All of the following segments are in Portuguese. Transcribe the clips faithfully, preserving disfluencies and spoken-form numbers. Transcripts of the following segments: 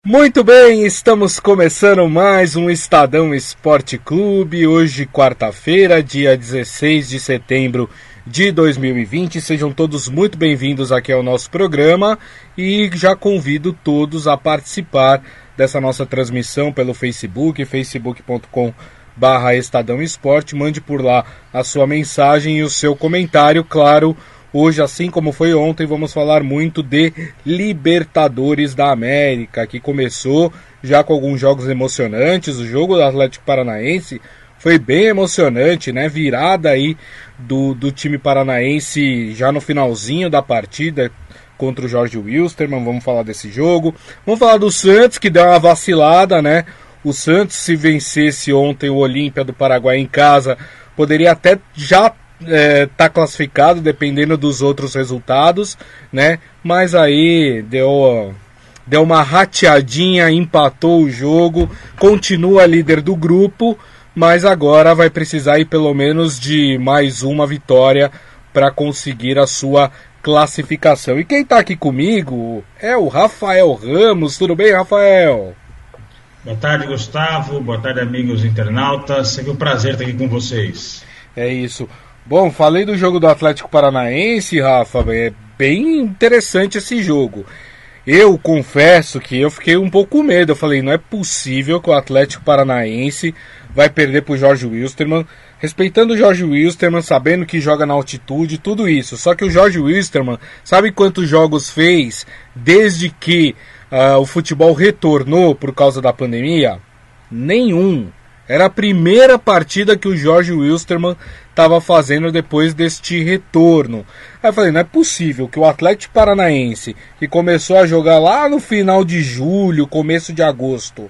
Muito bem, estamos começando mais um Estadão Esporte Clube, hoje quarta-feira, dia dezesseis de setembro de dois mil e vinte. Sejam todos muito bem-vindos aqui ao nosso programa e já convido todos a participar dessa nossa transmissão pelo Facebook, facebook ponto com barra Estadão Esporte. Mande por lá a sua mensagem e o seu comentário, claro. Hoje, assim como foi ontem, vamos falar muito de Libertadores da América, que começou já com alguns jogos emocionantes. O jogo do Atlético Paranaense foi bem emocionante, né? Virada aí do, do time paranaense já no finalzinho da partida contra o Jorge Wilstermann. Vamos falar desse jogo. Vamos falar do Santos, que deu uma vacilada, né? O Santos, se vencesse ontem o Olímpia do Paraguai em casa, poderia até já É, tá classificado dependendo dos outros resultados, né? Mas aí deu, deu uma rateadinha, empatou o jogo, continua líder do grupo, mas agora vai precisar ir pelo menos de mais uma vitória para conseguir a sua classificação. E quem tá aqui comigo é o Rafael Ramos. Tudo bem, Rafael? Boa tarde, Gustavo. Boa tarde, amigos internautas. Sempre um prazer estar aqui com vocês. É isso. Bom, falei do jogo do Atlético Paranaense, Rafa, é bem interessante esse jogo. Eu confesso que eu fiquei um pouco com medo, eu falei, não é possível que o Atlético Paranaense vai perder pro Jorge Wilstermann, respeitando o Jorge Wilstermann, sabendo que joga na altitude, tudo isso. Só que o Jorge Wilstermann, sabe quantos jogos fez desde que uh, o futebol retornou por causa da pandemia? Nenhum. Era a primeira partida que o Jorge Wilstermann estava fazendo depois deste retorno. Aí eu falei, não é possível que o Atlético Paranaense, que começou a jogar lá no final de julho, começo de agosto,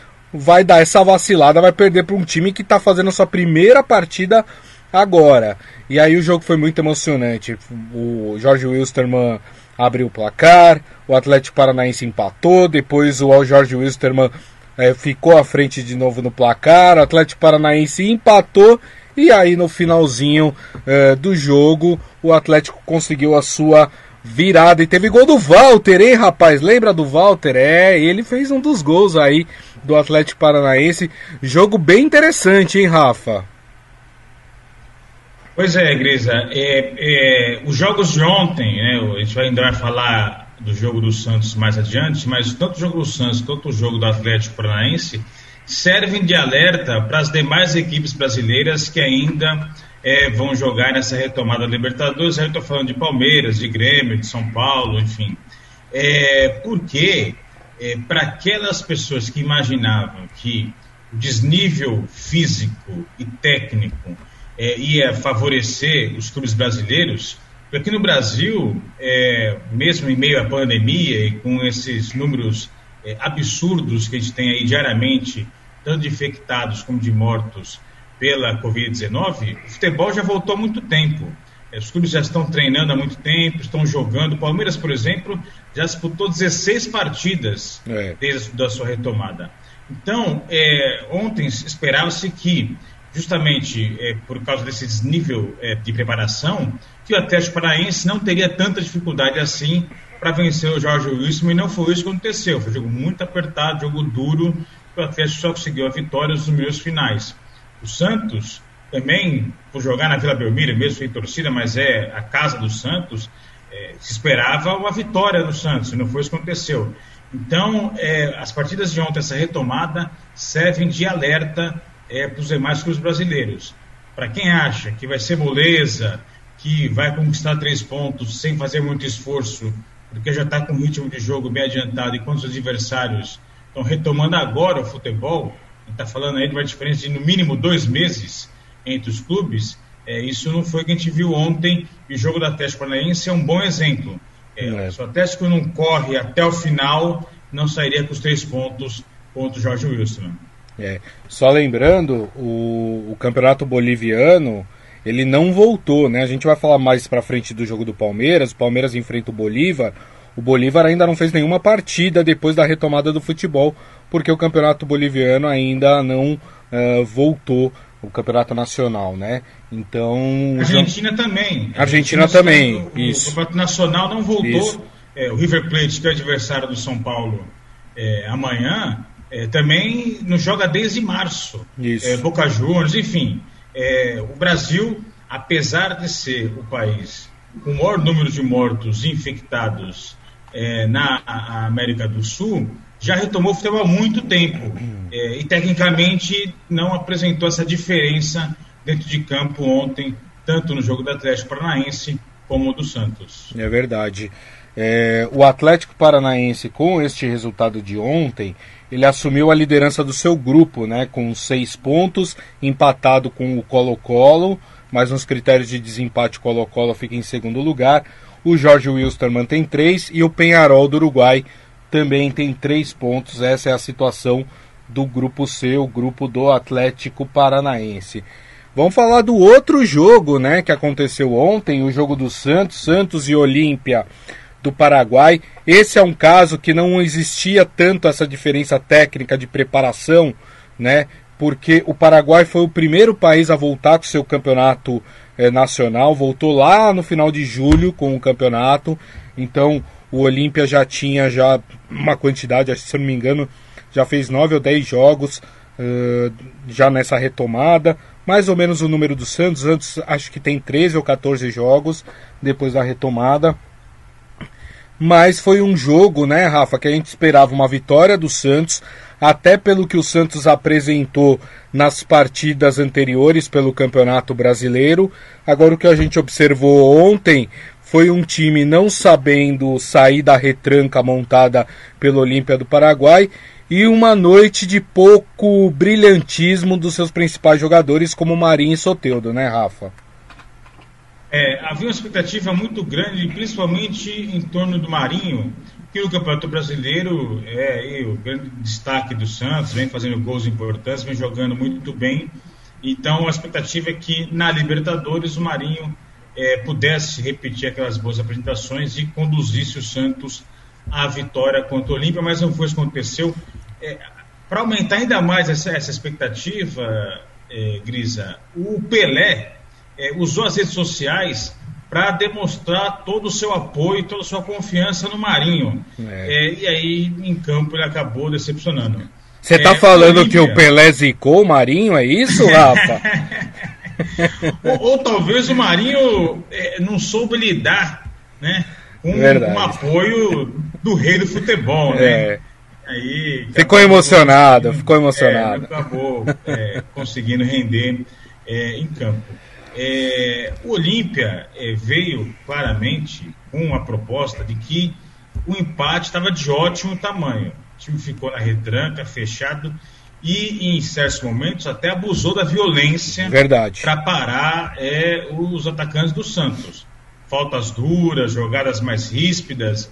vai dar essa vacilada, vai perder para um time que está fazendo a sua primeira partida agora. E aí o jogo foi muito emocionante. O Jorge Wilstermann abriu o placar, o Atlético Paranaense empatou, depois o Jorge Wilstermann É, ficou à frente de novo no placar, o Atlético Paranaense empatou e aí no finalzinho é, do jogo o Atlético conseguiu a sua virada e teve gol do Walter, hein, rapaz? Lembra do Walter? É, ele fez um dos gols aí do Atlético Paranaense. Jogo bem interessante, hein, Rafa? Pois é, Grisa, é, é, os jogos de ontem, né, a gente vai, ainda vai falar do jogo do Santos mais adiante, mas tanto o jogo do Santos quanto o jogo do Atlético Paranaense servem de alerta para as demais equipes brasileiras que ainda é, vão jogar nessa retomada da Libertadores. Eu estou falando de Palmeiras, de Grêmio, de São Paulo, enfim. É, porque é, para aquelas pessoas que imaginavam que o desnível físico e técnico é, ia favorecer os clubes brasileiros, aqui no Brasil, é, mesmo em meio à pandemia e com esses números é, absurdos que a gente tem aí diariamente, tanto de infectados como de mortos pela covid dezenove, o futebol já voltou há muito tempo. É, os clubes já estão treinando há muito tempo, estão jogando. O Palmeiras, por exemplo, já disputou dezesseis partidas é. desde a sua retomada. Então, é, ontem esperava-se que, justamente é, por causa desse desnível é, de preparação, que o Atlético Paranaense não teria tanta dificuldade assim para vencer o Jorge Wilstermann, e não foi isso que aconteceu. Foi um jogo muito apertado, jogo duro, o Atlético só conseguiu a vitória nos minutos finais. O Santos também, por jogar na Vila Belmiro, mesmo sem torcida, mas é a casa do Santos, é, se esperava uma vitória do Santos, e não foi isso que aconteceu. Então, é, as partidas de ontem, essa retomada, servem de alerta É, para os demais clubes brasileiros. Para quem acha que vai ser moleza, que vai conquistar três pontos sem fazer muito esforço, porque já está com um ritmo de jogo bem adiantado, enquanto os adversários estão retomando agora o futebol, está falando aí de uma diferença de no mínimo dois meses entre os clubes, é, isso não foi o que a gente viu ontem, e o jogo do Atlético Paranaense é um bom exemplo. É, é. Se o Atlético não corre até o final, não sairia com os três pontos contra o Jorge Wilstermann. É, só lembrando, o, o campeonato boliviano, ele não voltou, né? A gente vai falar mais pra frente do jogo do Palmeiras. O Palmeiras enfrenta o Bolívar. O Bolívar ainda não fez nenhuma partida depois da retomada do futebol, porque o campeonato boliviano ainda não uh, voltou, o campeonato nacional, né? Então... Argentina já... também. Argentina, Argentina também, o, isso. O campeonato nacional não voltou. É, o River Plate, que é adversário do São Paulo, é, amanhã, é, também não joga desde março. Isso. É, Boca Juniors, enfim. É, o Brasil, apesar de ser o país com o maior número de mortos infectados é, na América do Sul, já retomou o futebol há muito tempo. É, e tecnicamente não apresentou essa diferença dentro de campo ontem, tanto no jogo do Atlético Paranaense como do Santos. É verdade. É, o Atlético Paranaense, com este resultado de ontem, ele assumiu a liderança do seu grupo, né, com seis pontos, empatado com o Colo-Colo, mas nos critérios de desempate o Colo-Colo fica em segundo lugar. O Jorge Wilstermann tem três e o Peñarol do Uruguai também tem três pontos. Essa é a situação do grupo C, o grupo do Atlético Paranaense. Vamos falar do outro jogo, né, que aconteceu ontem, o jogo do Santos, Santos e Olímpia do Paraguai. Esse é um caso que não existia tanto essa diferença técnica de preparação, né, porque o Paraguai foi o primeiro país a voltar com o seu campeonato eh, nacional, voltou lá no final de julho com o campeonato, então o Olímpia já tinha já uma quantidade, se eu não me engano, já fez nove ou dez jogos uh, já nessa retomada, mais ou menos o número do Santos. Santos acho que tem treze ou quatorze jogos depois da retomada. Mas foi um jogo, né, Rafa, que a gente esperava uma vitória do Santos, até pelo que o Santos apresentou nas partidas anteriores pelo Campeonato Brasileiro. Agora, o que a gente observou ontem foi um time não sabendo sair da retranca montada pelo Olímpia do Paraguai e uma noite de pouco brilhantismo dos seus principais jogadores, como Marinho e Soteldo, né, Rafa? É, havia uma expectativa muito grande, principalmente em torno do Marinho, que no Campeonato Brasileiro é, é o grande destaque do Santos, vem fazendo gols importantes, vem jogando muito bem. Então a expectativa é que na Libertadores o Marinho é, pudesse repetir aquelas boas apresentações e conduzisse o Santos à vitória contra o Olímpia, mas não foi isso que aconteceu. É, para aumentar ainda mais essa, essa expectativa, é, Grisa, o Pelé É, usou as redes sociais para demonstrar todo o seu apoio, toda a sua confiança no Marinho. É. É, e aí, em campo, ele acabou decepcionando. Você está é, falando Olímpia... que o Pelé zicou o Marinho, é isso, Rafa? ou, ou talvez o Marinho é, não soube lidar, né, com um apoio do rei do futebol, né? É. Aí, ficou emocionado, ficou emocionado. É, acabou é, conseguindo render é, em campo. É, o Olímpia é, veio claramente com a proposta de que o empate estava de ótimo tamanho. O time ficou na retranca, fechado, e em certos momentos até abusou da violência para parar é, os atacantes do Santos. Faltas duras, jogadas mais ríspidas,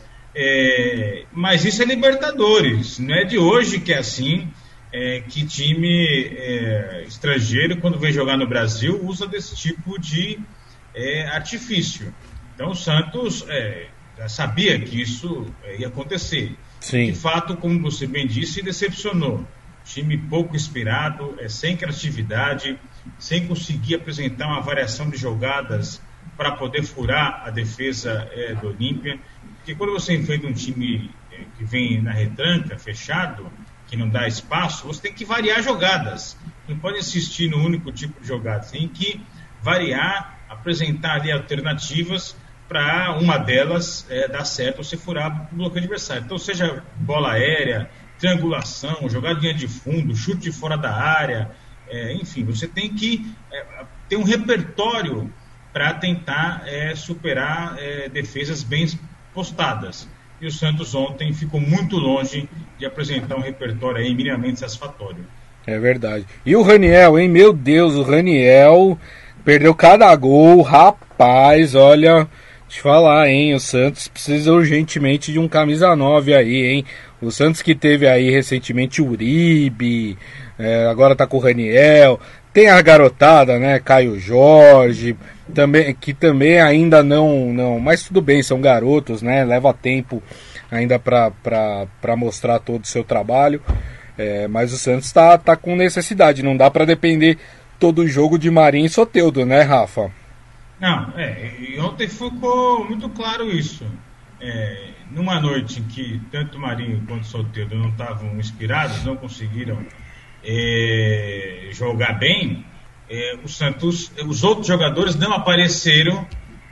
é, mas isso é Libertadores, não é de hoje que é assim. É, que time é, estrangeiro, quando vem jogar no Brasil, usa desse tipo de é, artifício. Então o Santos é, já sabia que isso é, ia acontecer. Sim. De fato, como você bem disse, decepcionou. Time pouco inspirado, é, sem criatividade, sem conseguir apresentar uma variação de jogadas para poder furar a defesa é, do Olímpia. Porque quando você enfrenta um time é, que vem na retranca, fechado, que não dá espaço, você tem que variar jogadas. Não pode insistir no único tipo de jogada. Tem que variar, apresentar ali alternativas para uma delas é, dar certo ou se furar o bloqueio adversário. Então, seja bola aérea, triangulação, jogadinha de fundo, chute de fora da área, é, enfim, você tem que é, ter um repertório para tentar é, superar é, defesas bem postadas. E o Santos ontem ficou muito longe de apresentar um repertório aí minimamente satisfatório. É verdade. E o Raniel, hein? Meu Deus, o Raniel perdeu cada gol. Rapaz, olha, te falar, hein? O Santos precisa urgentemente de um camisa nove aí, hein? O Santos que teve aí recentemente o Uribe, é, agora tá com o Raniel. Tem a garotada, né? Caio Jorge, também, que também ainda não, não... Mas tudo bem, são garotos, né? Leva tempo ainda para mostrar todo o seu trabalho. É, mas o Santos está tá com necessidade. Não dá para depender todo o jogo de Marinho e Soteldo, né, Rafa? Não, é, e ontem ficou muito claro isso. É, numa noite em que tanto o Marinho quanto o Soteldo não estavam inspirados, não conseguiram é, jogar bem, é, o Santos, os outros jogadores não apareceram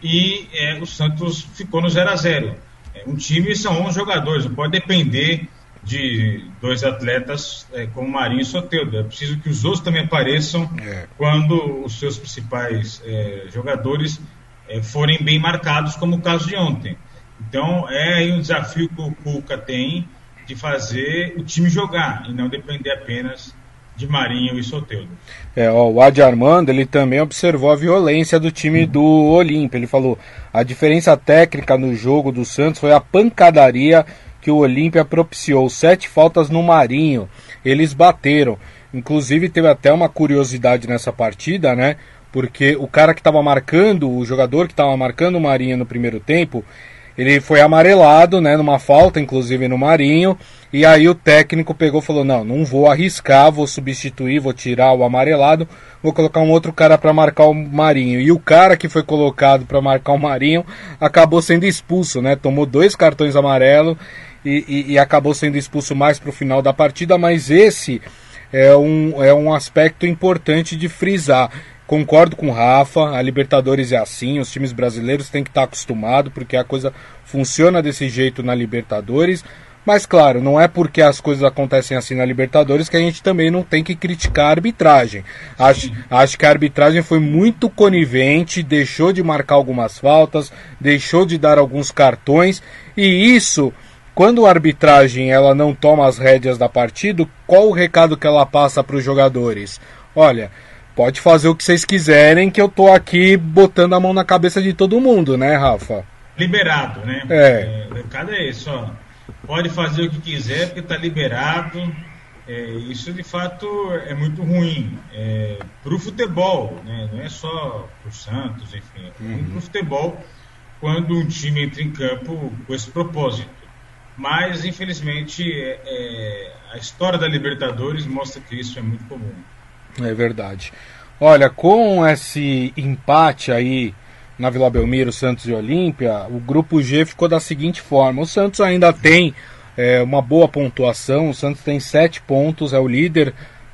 e é, o Santos ficou no zero a zero. É, um time são onze jogadores, não pode depender de dois atletas é, como Marinho e Soteldo. É preciso que os outros também apareçam é. quando os seus principais é, jogadores é, forem bem marcados, como o caso de ontem. Então é aí um desafio que o Cuca tem de fazer o time jogar e não depender apenas de Marinho e Soteldo. É, ó, o Adi Armando, ele também observou a violência do time do Olímpia. Ele falou, a diferença técnica no jogo do Santos foi a pancadaria que o Olímpia propiciou, sete faltas no Marinho, eles bateram. Inclusive teve até uma curiosidade nessa partida, né? Porque o cara que estava marcando, o jogador que estava marcando o Marinho no primeiro tempo, ele foi amarelado, né, numa falta, inclusive no Marinho, e aí o técnico pegou e falou, não, não vou arriscar, vou substituir, vou tirar o amarelado, vou colocar um outro cara para marcar o Marinho. E o cara que foi colocado para marcar o Marinho acabou sendo expulso, né, tomou dois cartões amarelos e, e, e acabou sendo expulso mais para o final da partida, mas esse é um, é um aspecto importante de frisar. Concordo com o Rafa, a Libertadores é assim, os times brasileiros têm que estar acostumados, porque a coisa funciona desse jeito na Libertadores, mas claro, não é porque as coisas acontecem assim na Libertadores que a gente também não tem que criticar a arbitragem. Acho, acho que a arbitragem foi muito conivente, deixou de marcar algumas faltas, deixou de dar alguns cartões, e isso, quando a arbitragem ela não toma as rédeas da partida, qual o recado que ela passa para os jogadores? Olha, pode fazer o que vocês quiserem, que eu tô aqui botando a mão na cabeça de todo mundo, né, Rafa? Liberado, né? É. É, o recado é esse, ó. Pode fazer o que quiser, porque tá liberado. É, isso, de fato, é muito ruim. É, pro futebol, né? Não é só pro Santos, enfim. É ruim uhum. pro futebol quando um time entra em campo com esse propósito. Mas, infelizmente, é, é, a história da Libertadores mostra que isso é muito comum. É verdade. Olha, com esse empate aí na Vila Belmiro, Santos e Olímpia, o grupo G ficou da seguinte forma. O Santos ainda tem é, uma boa pontuação, o Santos tem sete pontos, é o líder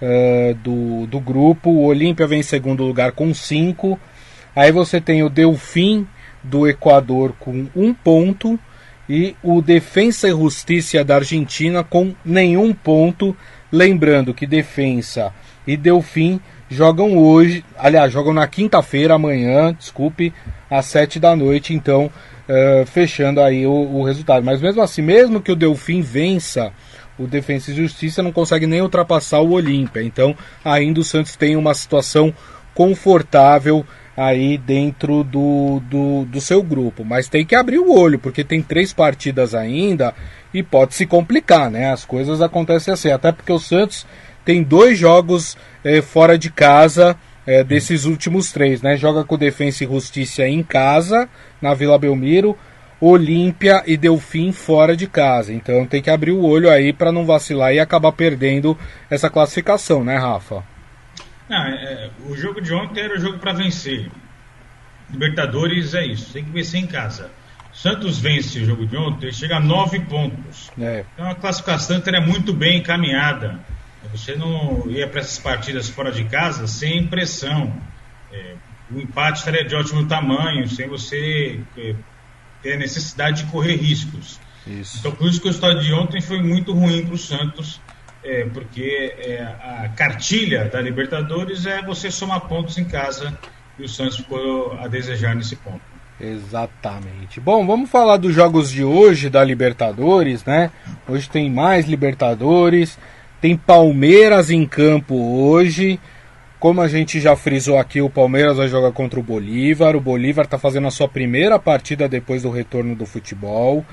é, do, do grupo, o Olímpia vem em segundo lugar com cinco, aí você tem o Delfim do Equador com um ponto e o Defensa e Justiça da Argentina com nenhum ponto, lembrando que Defensa e Delfim jogam hoje, aliás, jogam na quinta-feira, amanhã, desculpe, às sete da noite, então, uh, fechando aí o, o resultado. Mas mesmo assim, mesmo que o Delfim vença, o Defensa e Justiça não consegue nem ultrapassar o Olímpia, então ainda o Santos tem uma situação confortável aí dentro do, do, do seu grupo, mas tem que abrir o olho, porque tem três partidas ainda e pode se complicar, né? As coisas acontecem assim, até porque o Santos tem dois jogos eh, fora de casa eh, desses últimos três, né? Joga com Defensa e Justiça em casa, na Vila Belmiro, Olímpia e Delfim fora de casa. Então tem que abrir o olho aí para não vacilar e acabar perdendo essa classificação, né, Rafa? Não, é, o jogo de ontem era o jogo para vencer. Libertadores é isso, tem que vencer em casa. Santos vence o jogo de ontem, ele chega a nove pontos. É. Então a classificação estaria muito bem encaminhada. Você não ia para essas partidas fora de casa sem pressão. É, o empate estaria de ótimo tamanho, sem você é, ter a necessidade de correr riscos. Isso. Então, por isso que o resultado de ontem foi muito ruim para o Santos, é, porque é, a cartilha da Libertadores é você somar pontos em casa, e o Santos ficou a desejar nesse ponto. Exatamente. Bom, vamos falar dos jogos de hoje da Libertadores, né? Hoje tem mais Libertadores. Tem Palmeiras em campo hoje. Como a gente já frisou aqui, o Palmeiras vai jogar contra o Bolívar. O Bolívar está fazendo a sua primeira partida depois do retorno do futebol.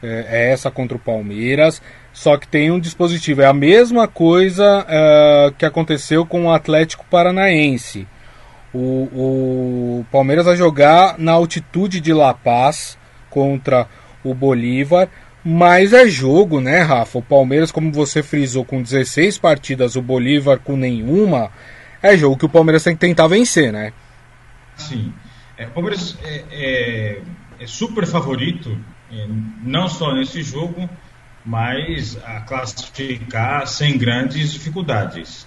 É essa contra o Palmeiras. Só que tem um dispositivo. É a mesma coisa é, que aconteceu com o Atlético Paranaense. O, o Palmeiras vai jogar na altitude de La Paz contra o Bolívar. Mas é jogo, né, Rafa? O Palmeiras, como você frisou, com dezesseis partidas, o Bolívar com nenhuma, é jogo que o Palmeiras tem que tentar vencer, né? Sim. É, o Palmeiras é, é, é super favorito é, não só nesse jogo, mas a classificar sem grandes dificuldades.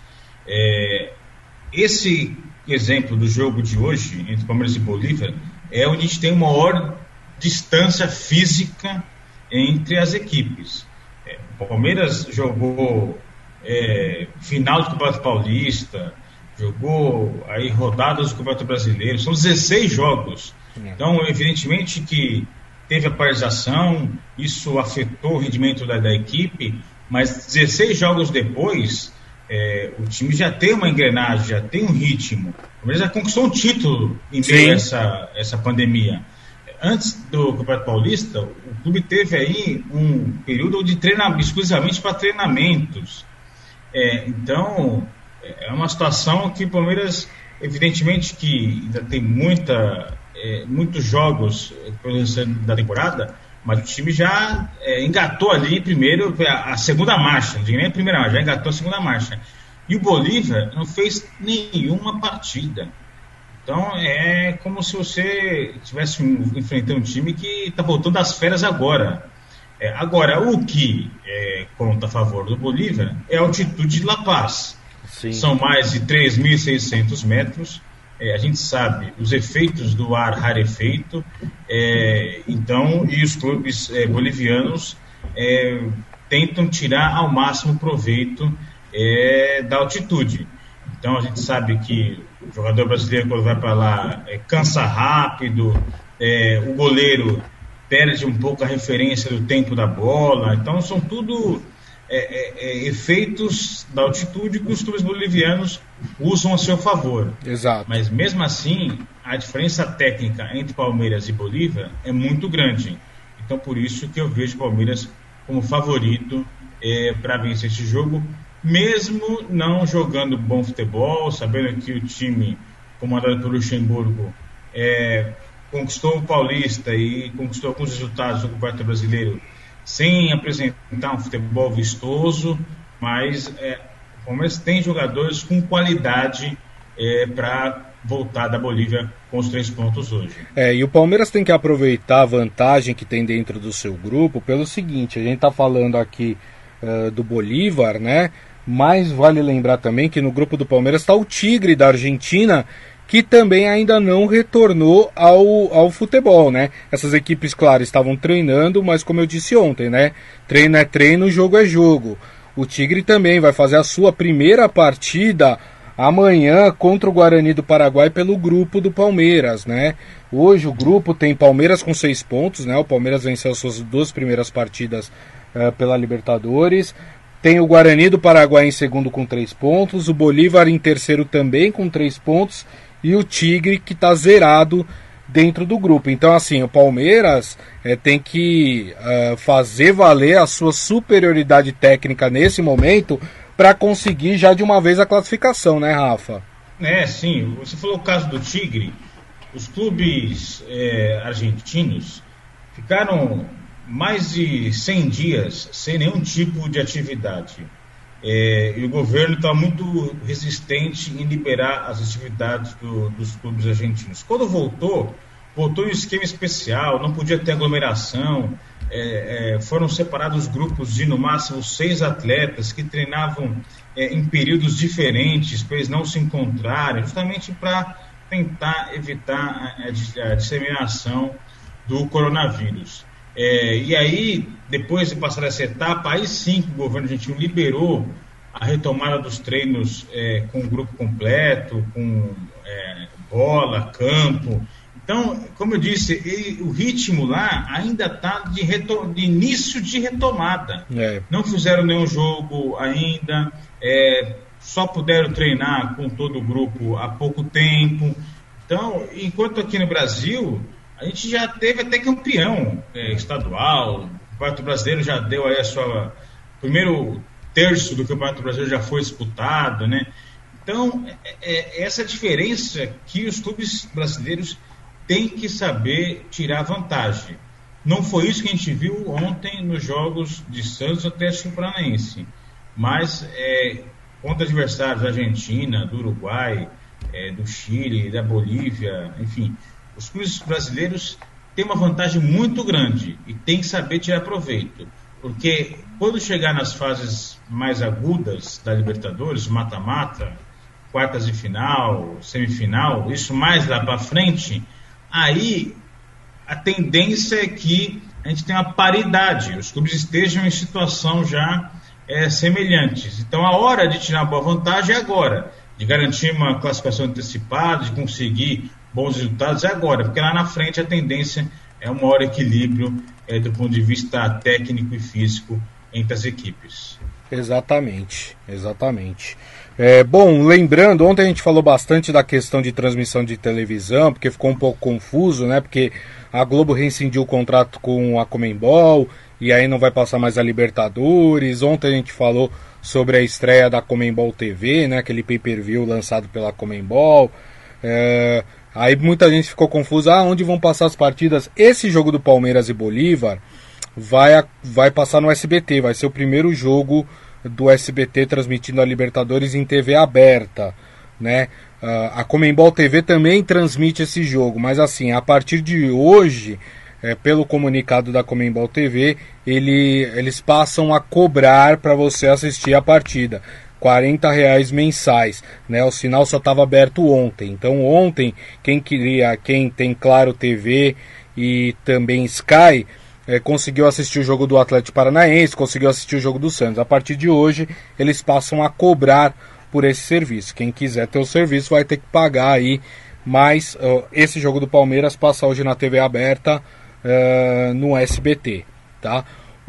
É, esse exemplo do jogo de hoje, entre Palmeiras e Bolívar, é onde a gente tem uma maior distância física entre as equipes. É, o Palmeiras jogou é, final do Campeonato Paulista, jogou aí rodadas do Campeonato Brasileiro, são dezesseis jogos. Então, evidentemente que teve a paralisação, isso afetou o rendimento da, da equipe, mas dezesseis jogos depois, é, o time já tem uma engrenagem, já tem um ritmo. O Palmeiras já conquistou um título em meio a essa, essa pandemia. Antes do Campeonato Paulista, o clube teve aí um período de treinamento, exclusivamente para treinamentos. É, então, é uma situação que o Palmeiras, evidentemente que ainda tem muita, é, muitos jogos da temporada, mas o time já é, engatou ali primeiro a, a segunda marcha, não digo nem a primeira marcha, já engatou a segunda marcha. E o Bolívar não fez nenhuma partida. Então é como se você estivesse enfrentando um time que está voltando das férias agora. É, agora, o que é, conta a favor do Bolívar é a altitude de La Paz. Sim. São mais de três mil e seiscentos metros. É, a gente sabe os efeitos do ar rarefeito. É, então, e os clubes é, bolivianos é, tentam tirar ao máximo proveito é, da altitude. Então, a gente sabe que o jogador brasileiro, quando vai para lá, é, cansa rápido, é, o goleiro perde um pouco a referência do tempo da bola. Então, são tudo é, é, é, efeitos da altitude que os clubes bolivianos usam a seu favor. Exato. Mas, mesmo assim, a diferença técnica entre Palmeiras e Bolívar é muito grande. Então, por isso que eu vejo o Palmeiras como favorito é, para vencer esse jogo, mesmo não jogando bom futebol, sabendo que o time comandado por Luxemburgo é, conquistou o Paulista e conquistou alguns resultados do Campeonato Brasileiro sem apresentar um futebol vistoso, mas é, o Palmeiras tem jogadores com qualidade é, para voltar da Bolívia com os três pontos hoje. É, e o Palmeiras tem que aproveitar a vantagem que tem dentro do seu grupo pelo seguinte: a gente está falando aqui uh, do Bolívar, né? Mas vale lembrar também que no grupo do Palmeiras está o Tigre da Argentina, que também ainda não retornou ao, ao futebol, né? Essas equipes, claro, estavam treinando, mas como eu disse ontem, né? Treino é treino, jogo é jogo. O Tigre também vai fazer a sua primeira partida amanhã contra o Guarani do Paraguai pelo grupo do Palmeiras, né? Hoje o grupo tem Palmeiras com seis pontos, né? O Palmeiras venceu as suas duas primeiras partidas uh, pela Libertadores. Tem o Guarani do Paraguai em segundo com três pontos, o Bolívar em terceiro também com três pontos e o Tigre que está zerado dentro do grupo. Então, assim, o Palmeiras é, tem que uh, fazer valer a sua superioridade técnica nesse momento para conseguir já de uma vez a classificação, né, Rafa? É, sim. Você falou o caso do Tigre. Os clubes é, argentinos ficaram mais de cem dias sem nenhum tipo de atividade. É, e o governo está muito resistente em liberar as atividades do, dos clubes argentinos. Quando voltou, voltou em um esquema especial, não podia ter aglomeração, é, é, foram separados grupos de no máximo seis atletas que treinavam é, em períodos diferentes para eles não se encontrarem, justamente para tentar evitar a, a disseminação do coronavírus. É, e aí, depois de passar essa etapa, aí sim que o governo argentino liberou a retomada dos treinos é, com o grupo completo, com é, bola, campo. Então, como eu disse, ele, o ritmo lá ainda está de, de início de retomada. É. Não fizeram nenhum jogo ainda, é, só puderam treinar com todo o grupo há pouco tempo. Então, enquanto aqui no Brasil, a gente já teve até campeão é, estadual, o Campeonato Brasileiro já deu aí a sua... primeiro terço do Campeonato Brasileiro já foi disputado, né? Então, é, é essa diferença que os clubes brasileiros têm que saber tirar vantagem. Não foi isso que a gente viu ontem nos jogos de Santos Atlético Paranaense, mas é, contra adversários da Argentina, do Uruguai, é, do Chile, da Bolívia, enfim... Os clubes brasileiros tem uma vantagem muito grande e tem que saber tirar proveito, porque quando chegar nas fases mais agudas da Libertadores, mata-mata, quartas de final, semifinal, isso mais lá para frente, aí a tendência é que a gente tenha uma paridade, os clubes estejam em situação já é, semelhantes. Então a hora de tirar uma boa vantagem é agora, de garantir uma classificação antecipada, de conseguir bons resultados é agora, porque lá na frente a tendência é um maior equilíbrio é, do ponto de vista técnico e físico entre as equipes. Exatamente, exatamente. É, bom, lembrando, ontem a gente falou bastante da questão de transmissão de televisão, porque ficou um pouco confuso, né? Porque a Globo rescindiu o contrato com a Conmebol e aí não vai passar mais a Libertadores. Ontem a gente falou sobre a estreia da Conmebol T V, né? Aquele pay-per-view lançado pela Conmebol. É, aí muita gente ficou confusa, ah, onde vão passar as partidas? Esse jogo do Palmeiras e Bolívar vai, vai passar no S B T, vai ser o primeiro jogo do S B T transmitindo a Libertadores em T V aberta, né? Uh, a Conmebol T V também transmite esse jogo, mas assim, a partir de hoje, é, pelo comunicado da Conmebol T V, ele, eles passam a cobrar para você assistir a partida, quarenta reais mensais, né? O sinal só estava aberto ontem, então ontem, quem queria, quem tem Claro T V e também Sky, É, conseguiu assistir o jogo do Atlético Paranaense, conseguiu assistir o jogo do Santos. A partir de hoje, eles passam a cobrar por esse serviço. Quem quiser ter o serviço vai ter que pagar aí. Mas uh, esse jogo do Palmeiras passa hoje na T V aberta uh, no S B T, tá?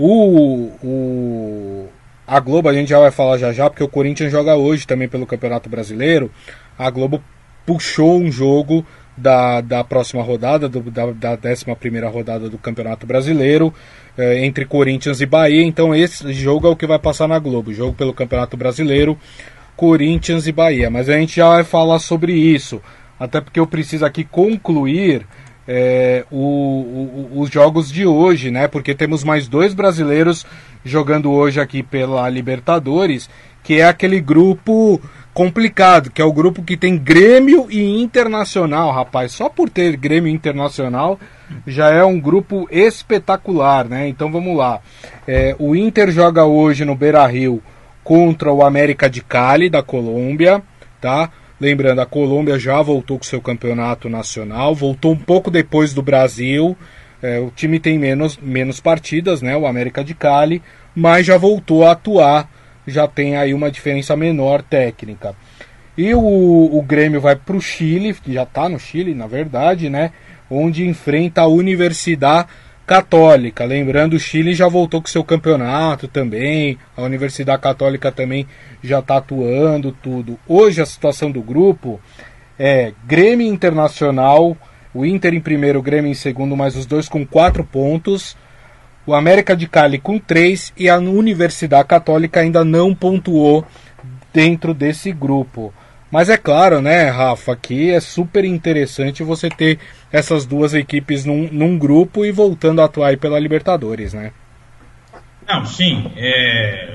O, o, a Globo a gente já vai falar já já, porque o Corinthians joga hoje também pelo Campeonato Brasileiro. A Globo puxou um jogo Da, da próxima rodada, do, da, da décima primeira rodada do Campeonato Brasileiro, eh, entre Corinthians e Bahia. Então esse jogo é o que vai passar na Globo, jogo pelo Campeonato Brasileiro, Corinthians e Bahia. Mas a gente já vai falar sobre isso, até porque eu preciso aqui concluir eh, o, o, os jogos de hoje, né? Porque temos mais dois brasileiros jogando hoje aqui pela Libertadores, que é aquele grupo complicado, que é o grupo que tem Grêmio e Internacional, rapaz. Só por ter Grêmio e Internacional já é um grupo espetacular, né? Então vamos lá. É, o Inter joga hoje no Beira-Rio contra o América de Cali, da Colômbia, tá? Lembrando, a Colômbia já voltou com seu campeonato nacional, voltou um pouco depois do Brasil. É, o time tem menos, menos partidas, né? O América de Cali, mas já voltou a atuar, já tem aí uma diferença menor técnica. E o, o Grêmio vai para o Chile, que já está no Chile, na verdade, né? Onde enfrenta a Universidade Católica. Lembrando, o Chile já voltou com seu campeonato também, a Universidade Católica também já está atuando, tudo. Hoje a situação do grupo é Grêmio Internacional, o Inter em primeiro, o Grêmio em segundo, mas os dois com quatro pontos. O América de Cali com três e a Universidade Católica ainda não pontuou dentro desse grupo. Mas é claro, né, Rafa, que é super interessante você ter essas duas equipes num, num grupo e voltando a atuar aí pela Libertadores, né? Não, sim. É...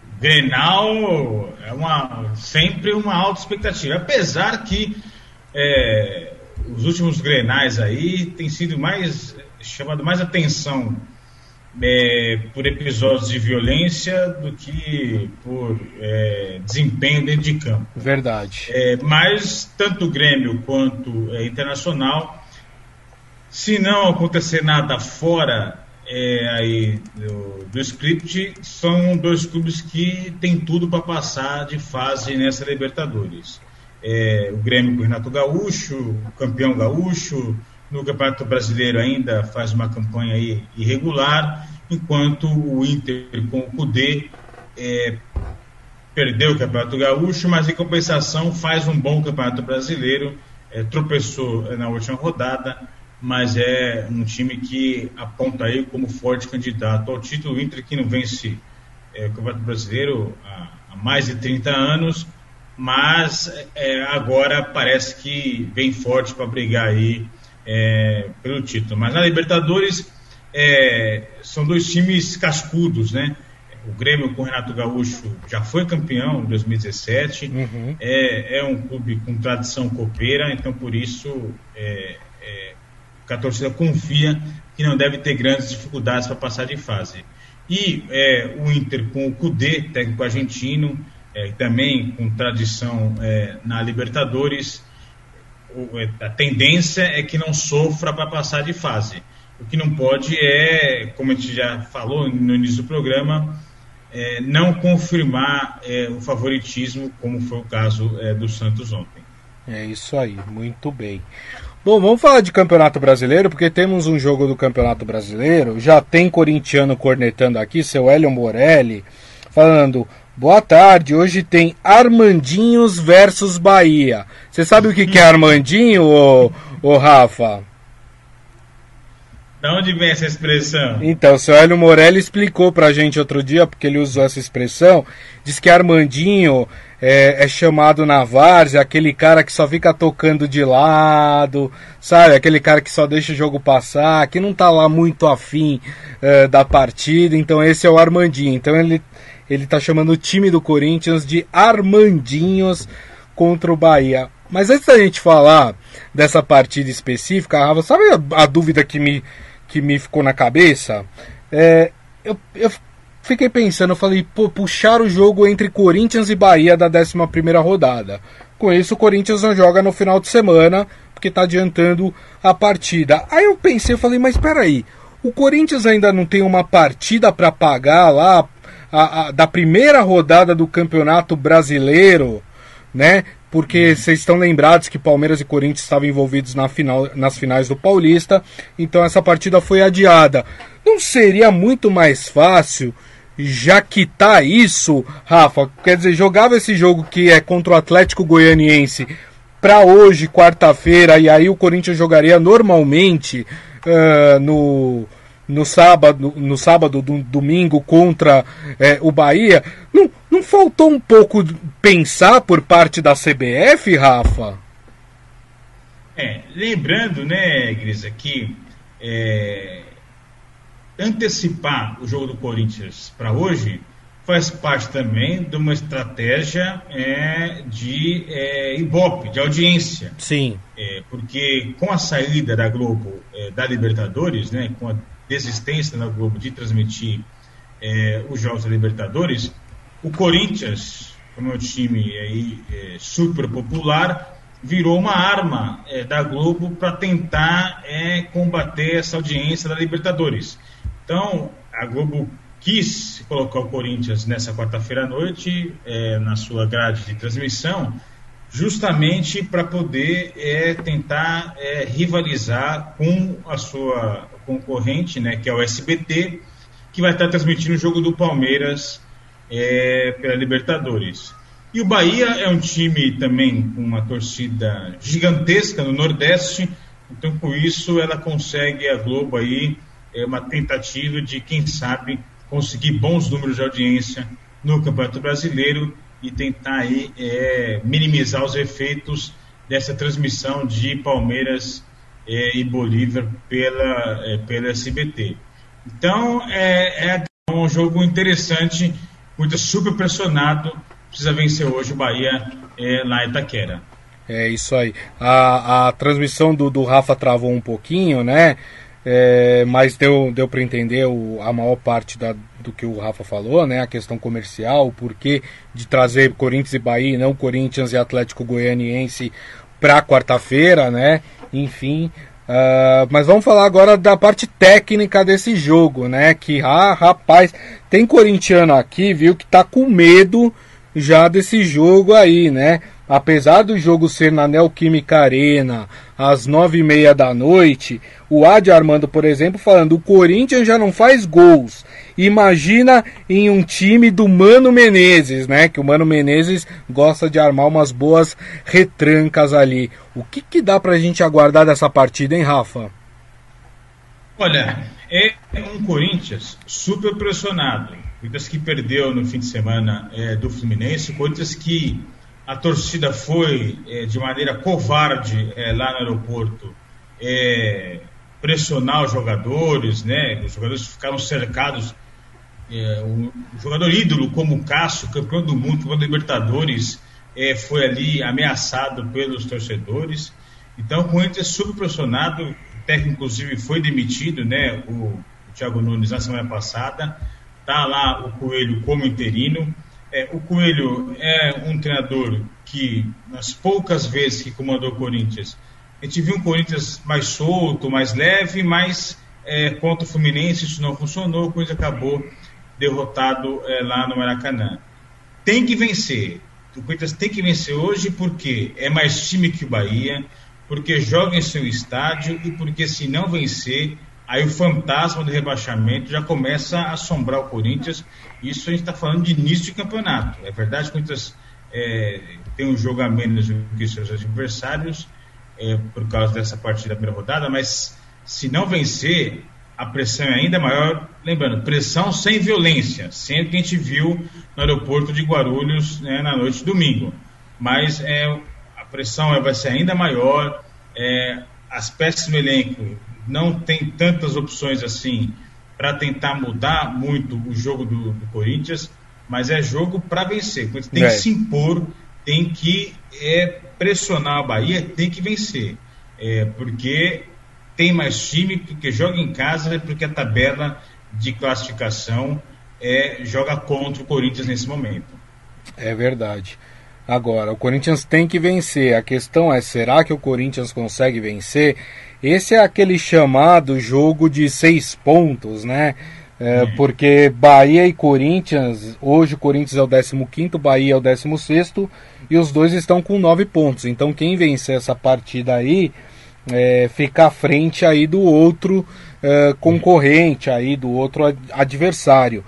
Grenal é uma, sempre uma alta expectativa. Apesar que é, os últimos Grenais aí têm sido mais chamado mais atenção É, por episódios de violência do que por é, desempenho dentro de campo. Verdade. É, mas tanto o Grêmio quanto é, Internacional, se não acontecer nada fora é, aí do, do script, são dois clubes que têm tudo para passar de fase nessa Libertadores. É, o Grêmio com o Renato Gaúcho, o campeão gaúcho. No Campeonato Brasileiro ainda faz uma campanha aí irregular, enquanto o Inter com o Cudê é, perdeu o Campeonato Gaúcho, mas em compensação faz um bom Campeonato Brasileiro, é, tropeçou na última rodada, mas é um time que aponta aí como forte candidato ao título. O Inter que não vence é, o Campeonato Brasileiro há, há mais de trinta anos, mas é, agora parece que vem forte para brigar aí É, pelo título. Mas na Libertadores é, são dois times cascudos, né? O Grêmio com o Renato Gaúcho já foi campeão em dois mil e dezessete, uhum. é, é um clube com tradição copeira, então por isso é, é, porque a torcida confia que não deve ter grandes dificuldades para passar de fase. E é, o Inter com o Cudê, técnico argentino, é, também com tradição é, na Libertadores, o, é, a tendência é que não sofra para passar de fase. O que não pode é, como a gente já falou no início do programa, é, não confirmar é, o favoritismo, como foi o caso é, do Santos ontem. É isso aí, muito bem. Bom, vamos falar de Campeonato Brasileiro, porque temos um jogo do Campeonato Brasileiro. Já tem corintiano cornetando aqui, seu Hélio Morelli, falando: boa tarde, hoje tem Armandinhos versus Bahia. Você sabe o que, que é Armandinho, ô, ô Rafa? De onde vem essa expressão? Então, o seu Hélio Morelli explicou pra gente outro dia, porque ele usou essa expressão. Diz que Armandinho é, é chamado na várzea aquele cara que só fica tocando de lado, sabe? Aquele cara que só deixa o jogo passar, que não tá lá muito afim é, da partida. Então esse é o Armandinho. Então ele, ele tá chamando o time do Corinthians de Armandinhos contra o Bahia. Mas antes da gente falar dessa partida específica, Rafa, sabe a, a dúvida que me, que me ficou na cabeça? É, eu, eu fiquei pensando, eu falei, pô, puxar o jogo entre Corinthians e Bahia da décima primeira rodada. Com isso, o Corinthians não joga no final de semana, porque tá adiantando a partida. Aí eu pensei, eu falei, mas peraí, o Corinthians ainda não tem uma partida para pagar lá a, a, da primeira rodada do Campeonato Brasileiro, né? Porque vocês estão lembrados que Palmeiras e Corinthians estavam envolvidos na final, nas finais do Paulista, então essa partida foi adiada. Não seria muito mais fácil já quitar isso, Rafa? Quer dizer, jogava esse jogo que é contra o Atlético Goianiense para hoje, quarta-feira, e aí o Corinthians jogaria normalmente uh, no... no sábado, no sábado do domingo contra é, o Bahia. Não, não faltou um pouco pensar por parte da C B F, Rafa? É, lembrando, né, Grisa, que é, antecipar o jogo do Corinthians para hoje faz parte também de uma estratégia é, de é, Ibope, de audiência. Sim. É, porque com a saída da Globo é, da Libertadores, né, com a desistência na Globo de transmitir é, os jogos da Libertadores, o Corinthians, como é um time aí, é, super popular, virou uma arma é, da Globo para tentar é, combater essa audiência da Libertadores. Então, a Globo quis colocar o Corinthians nessa quarta-feira à noite é, na sua grade de transmissão, justamente para poder é, tentar é, rivalizar com a sua concorrente, né, que é o S B T, que vai estar transmitindo o jogo do Palmeiras é, pela Libertadores. E o Bahia é um time também com uma torcida gigantesca no Nordeste, então com isso ela consegue, a Globo aí, é uma tentativa de, quem sabe, conseguir bons números de audiência no Campeonato Brasileiro e tentar aí é, minimizar os efeitos dessa transmissão de Palmeiras é, e Bolívar pela, é, pela S B T. Então é, é um jogo interessante, muito super pressionado, precisa vencer hoje o Bahia é, lá em Itaquera. É isso aí. A, a transmissão do, do Rafa travou um pouquinho, né? É, mas deu, deu para entender o, a maior parte da, do que o Rafa falou, né? A questão comercial, o porquê de trazer Corinthians e Bahia e não Corinthians e Atlético Goianiense para quarta-feira, né? Enfim, uh, mas vamos falar agora da parte técnica desse jogo, né? Que, ah, rapaz, tem corintiano aqui, viu, que tá com medo já desse jogo aí, né? Apesar do jogo ser na Neoquímica Arena às nove e meia da noite, o Adi Armando, por exemplo, falando, o Corinthians já não faz gols. Imagina em um time do Mano Menezes, né? Que o Mano Menezes gosta de armar umas boas retrancas ali. O que, que dá pra gente aguardar dessa partida, hein, Rafa? Olha, é um Corinthians super pressionado. Corinthians que perdeu no fim de semana é, do Fluminense, Corinthians que a torcida foi é, de maneira covarde é, lá no aeroporto é, pressionar os jogadores, né? Os jogadores ficaram cercados. É, um, um jogador ídolo como o Cássio, campeão do mundo, campeão da Libertadores, é, foi ali ameaçado pelos torcedores. Então o Corinthians super pressionado, técnico, inclusive, foi demitido, né? O, o Thiago Nunes na semana passada. Está lá o Coelho como interino. É, o Coelho é um treinador que, nas poucas vezes que comandou o Corinthians, a gente viu um Corinthians mais solto, mais leve, mas é, contra o Fluminense isso não funcionou, o Corinthians acabou derrotado é, lá no Maracanã. Tem que vencer. O Corinthians tem que vencer hoje porque é mais time que o Bahia, porque joga em seu estádio e porque se não vencer, aí o fantasma do rebaixamento já começa a assombrar o Corinthians. Isso a gente está falando de início de campeonato. É verdade que o Corinthians é, tem um jogo a menos do que seus adversários é, por causa dessa partida da primeira rodada, mas se não vencer, a pressão é ainda maior. Lembrando, pressão sem violência, sempre que a gente viu no aeroporto de Guarulhos, né, na noite de domingo. Mas é, a pressão é, vai ser ainda maior, é, as peças no elenco não tem tantas opções assim para tentar mudar muito o jogo do, do Corinthians, mas é jogo para vencer. Tem é. que se impor, tem que é, pressionar o Bahia, tem que vencer. É, porque tem mais time, porque joga em casa, porque a tabela de classificação é, joga contra o Corinthians nesse momento. É verdade. Agora, o Corinthians tem que vencer. A questão é, será que o Corinthians consegue vencer? Esse é aquele chamado jogo de seis pontos, né? É, é. Porque Bahia e Corinthians, hoje o Corinthians é o décimo quinto, Bahia é o décimo sexto, e os dois estão com nove pontos. Então quem vencer essa partida aí, é, fica à frente aí do outro é, concorrente, aí do outro adversário.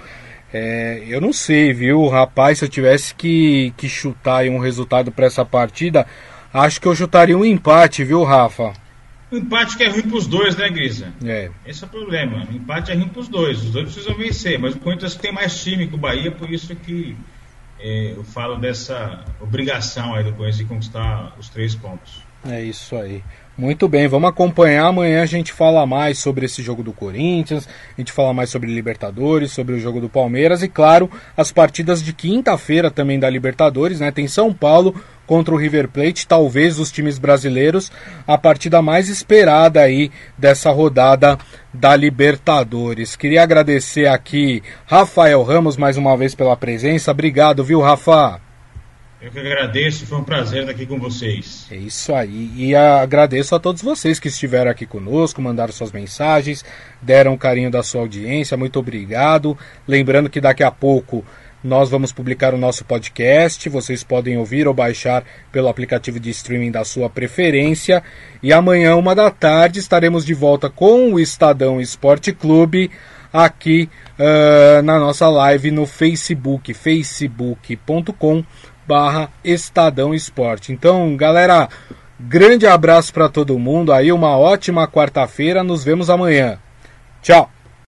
É, eu não sei, viu, rapaz, se eu tivesse que, que chutar aí um resultado para essa partida, acho que eu chutaria um empate, viu, Rafa? O empate que é ruim para os dois, né, Grisa? É. Esse é o problema. O empate é ruim para os dois. Os dois precisam vencer, mas o Corinthians tem mais time que o Bahia, por isso que é, eu falo dessa obrigação aí do Corinthians de conquistar os três pontos. É isso aí. Muito bem, vamos acompanhar. Amanhã a gente fala mais sobre esse jogo do Corinthians, a gente fala mais sobre Libertadores, sobre o jogo do Palmeiras e, claro, as partidas de quinta-feira também da Libertadores, né? Tem São Paulo contra o River Plate, talvez dos times brasileiros, a partida mais esperada aí dessa rodada da Libertadores. Queria agradecer aqui Rafael Ramos mais uma vez pela presença. Obrigado, viu, Rafa? Eu que agradeço, foi um prazer estar aqui com vocês. É isso aí, e agradeço a todos vocês que estiveram aqui conosco, mandaram suas mensagens, deram o carinho da sua audiência, muito obrigado. Lembrando que daqui a pouco nós vamos publicar o nosso podcast, vocês podem ouvir ou baixar pelo aplicativo de streaming da sua preferência, e amanhã, uma da tarde, estaremos de volta com o Estadão Esporte Clube, aqui uh, na nossa live no Facebook, facebook ponto com barra Estadão Esporte. Então, galera, grande abraço para todo mundo aí, uma ótima quarta-feira, nos vemos amanhã. Tchau!